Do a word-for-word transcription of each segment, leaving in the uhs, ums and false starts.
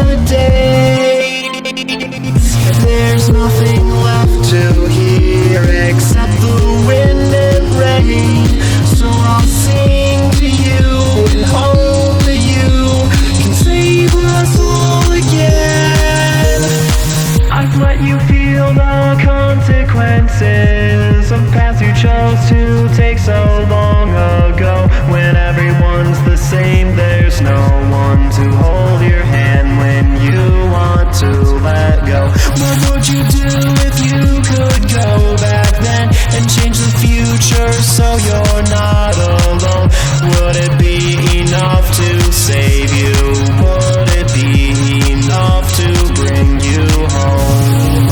the days. There's nothing left to hear except the wind and rain. So I'll sing to you and hope that you can save us all again. I've let you feel the consequences of paths you chose to take so long ago. When everyone's the same, there's no one to hold your hand when you want to let go. What would you do if you could go back then and change the future so you're not alone? Would it be enough to save you? Would it be enough to bring you home?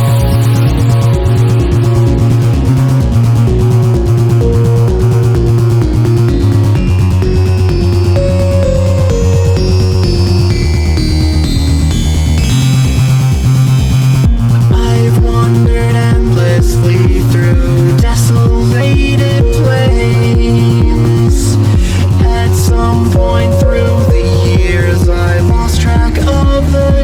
Through desolated plains. At some point through the years, I lost track of the